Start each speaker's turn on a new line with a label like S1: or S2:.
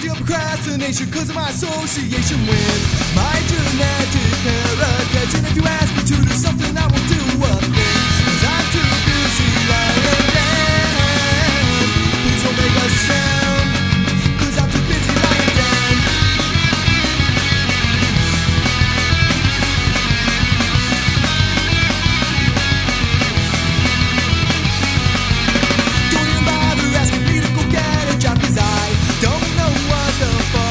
S1: deal procrastination cause of my association with my genetic heritage. And if you ask me to do something, I won't do a thing, cause I'm too busy lying down. Please don't make a sound, cause I'm too busy lying down. Don't even bother asking me to go get a job, cause I don't know what the fuck